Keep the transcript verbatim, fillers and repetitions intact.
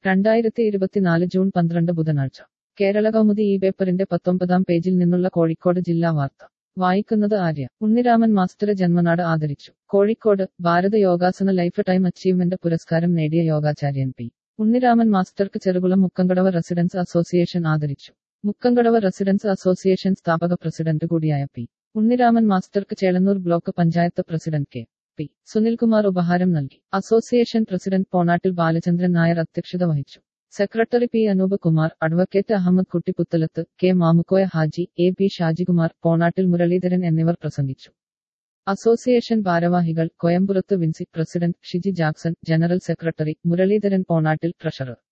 രണ്ടായിരത്തി ഇരുപത്തിനാല് ജൂൺ പന്ത്രണ്ട് ബുധനാഴ്ച കേരള കൗമുദി ഈ പേപ്പറിന്റെ പത്തൊമ്പതാം പേജിൽ നിന്നുള്ള കോഴിക്കോട് ജില്ലാ വാർത്ത വായിക്കുന്നത് ആര്യ. ഉണ്ണിരാമൻ മാസ്റ്ററെ ജന്മനാട് ആദരിച്ചു. Kozhikode Bharata Yogasana lifetime achievement പുരസ്കാരം നേടിയ യോഗാചാര്യൻ പി ഉണ്ണിരാമൻ മാസ്റ്റർക്ക് ചെറുകുളം മുക്കങ്കടവ് റെസിഡൻസ് അസോസിയേഷൻ ആദരിച്ചു. മുക്കങ്കടവ് റെസിഡൻസ് അസോസിയേഷൻ സ്ഥാപക പ്രസിഡന്റ് കൂടിയായ പി ഉണ്ണിരാമൻ മാസ്റ്റർക്ക് Chelannur block panchayat president K P Sunilkumar ഉപഹാരം നൽകി. അസോസിയേഷൻ പ്രസിഡന്റ് പോണാട്ടിൽ ബാലചന്ദ്രൻ നായർ അധ്യക്ഷത വഹിച്ചു. Secretary P Anoop Kumar, advocate Ahammed Kuttipputhalath, K Mamukkoya Haji, A P Shajikumar, Ponattil Muraleedharan എന്നിവർ പ്രസംഗിച്ചു. അസോസിയേഷൻ ഭാരവാഹികൾ: Koyampurath Vincy, president Shiji Jackson, general secretary Muraleedharan, Ponattil treasurer